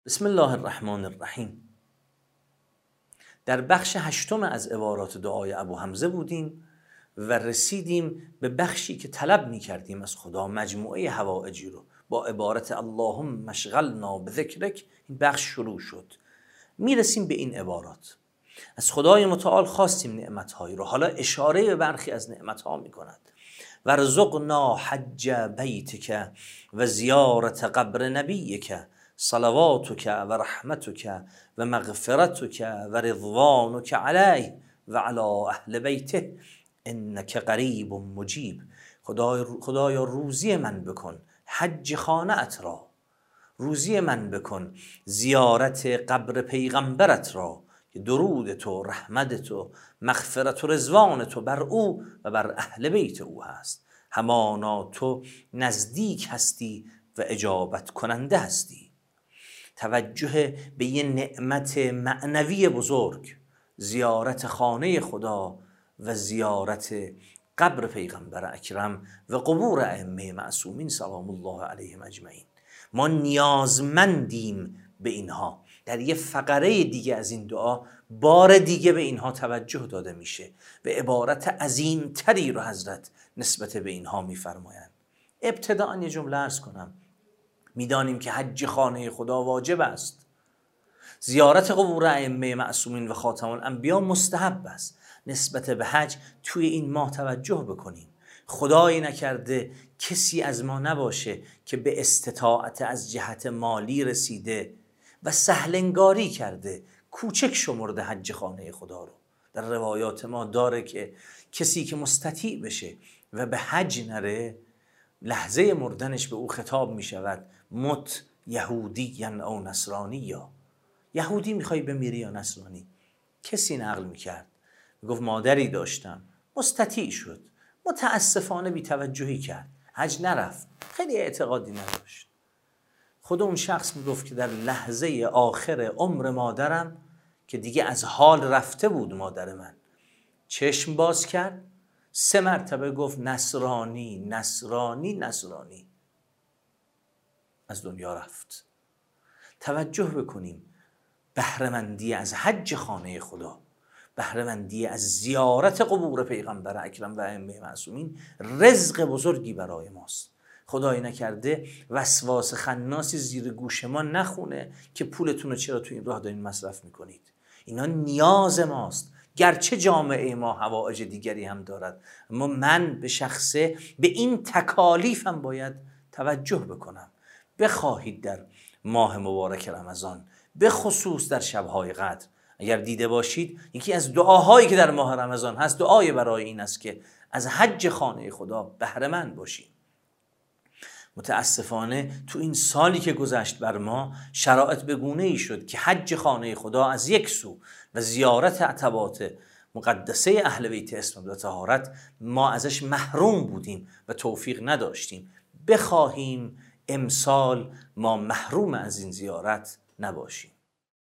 بسم الله الرحمن الرحیم. در بخش هشتم از عبارات دعای ابو حمزه بودیم و رسیدیم به بخشی که طلب می کردیم از خدا مجموعه حوائجی رو با عبارت اللهم اشغلنا بذکرک. این بخش شروع شد. می رسیم به این عبارات. از خدای متعال خواستیم نعمتهایی رو. حالا اشاره به برخی از نعمتها می کند. ورزقنا حج بیتک و زیارت قبر نبیک صلواتک و رحمتک و مغفرتک و رضوانک علیه و علی اهل بیته انک قریب مجیب. خدایا روزی من بکن حج خانه‌ات را، روزی من بکن زیارت قبر پیغمبرت را که درود تو، رحمت تو، مغفرت و رضوان تو بر او و بر اهل بیت او هست. همانا تو نزدیک هستی و اجابت کننده هستی. توجه به یه نعمت معنوی بزرگ، زیارت خانه خدا و زیارت قبر پیغمبر اکرم و قبور ائمه معصومین سلام الله علیهم اجمعین. ما نیازمندیم به اینها. در یه فقره دیگه از این دعا بار دیگه به اینها توجه داده میشه و عبارت عظیمتری رو حضرت نسبت به اینها میفرمایند. ابتداء یه جمله عرض کنم. میدانیم که حج خانه خدا واجب است، زیارت قبور ائمه معصومین و خاتم الانبیا مستحب است. نسبت به حج توی این ماه توجه بکنیم. خدایی نکرده کسی از ما نباشه که به استطاعت از جهت مالی رسیده و سهلنگاری کرده کوچک شمرده حج خانه خدا رو. در روایات ما داره که کسی که مستطیع بشه و به حج نره، لحظه مردنش به او خطاب می شود مت یهودی او نصرانی. یا یهودی میخوای بمیری یا نصرانی؟ کسی نقل میکرد میگفت مادری داشتم مستطیع شد، متاسفانه بی‌توجهی کرد، حج نرفت، خیلی اعتقادی نداشت. خود اون شخص میگفت که در لحظه آخر عمر مادرم که دیگه از حال رفته بود مادر من، چشم باز کرد 3 مرتبه گفت نصرانی نصرانی نصرانی، از دنیا رفت. توجه بکنیم. بهره‌مندی از حج خانه خدا، بهره‌مندی از زیارت قبور پیغمبر اکرم و ائمه معصومین رزق بزرگی برای ماست. خدای نکرده وسواس خناسی زیر گوش ما نخونه که پولتون رو چرا تو این راه دارین مصرف میکنید. اینا نیاز ماست، گرچه جامعه ما حوائج دیگری هم دارد، اما من به شخصه به این تکالیفم باید توجه بکنم. بخواهید در ماه مبارک رمضان، به خصوص در شب‌های قدر، اگر دیده باشید یکی از دعاهایی که در ماه رمضان هست دعای برای این است که از حج خانه خدا بهره مند باشیم. متاسفانه تو این سالی که گذشت بر ما شرایط به گونه‌ای شد که حج خانه خدا از یک سو و زیارت عتبات مقدسه اهل بیت اسم و طهارت ما ازش محروم بودیم و توفیق نداشتیم. بخواهیم امسال ما محروم از این زیارت نباشیم.